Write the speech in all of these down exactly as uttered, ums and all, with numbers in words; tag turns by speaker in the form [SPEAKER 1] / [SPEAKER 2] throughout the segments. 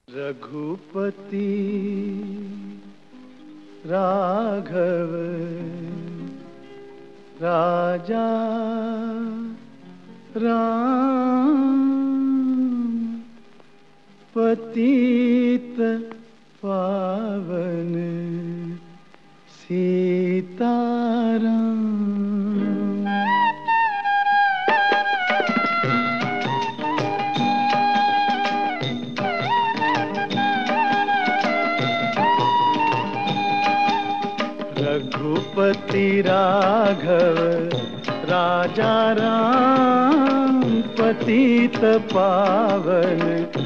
[SPEAKER 1] रघुपति राघव राजा राम पतित पावन सीताराम। रघुपति राघव राजा राम पतित पावन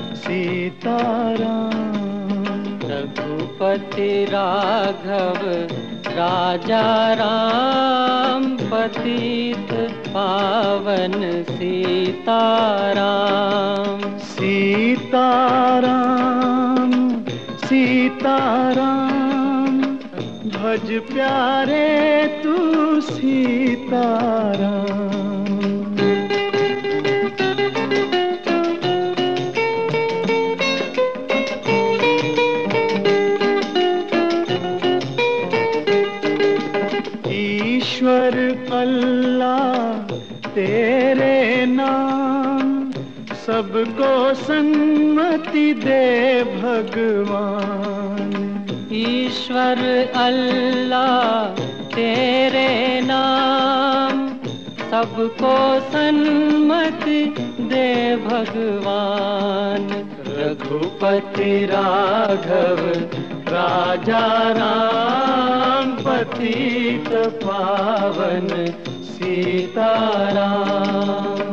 [SPEAKER 1] सीताराम।
[SPEAKER 2] रघुपति राघव राजा राम पतित पावन सीताराम।
[SPEAKER 1] सीताराम सीताराम भज प्यारे तू सीताराम। ईश्वर अल्लाह तेरे नाम सबको सन्मति दे भगवान।
[SPEAKER 2] ईश्वर अल्लाह तेरे नाम सबको सन्मति दे भगवान।
[SPEAKER 1] रघुपति राघव राजा राम पतित पावन Sitaram.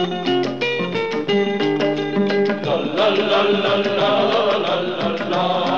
[SPEAKER 1] La la la la la la la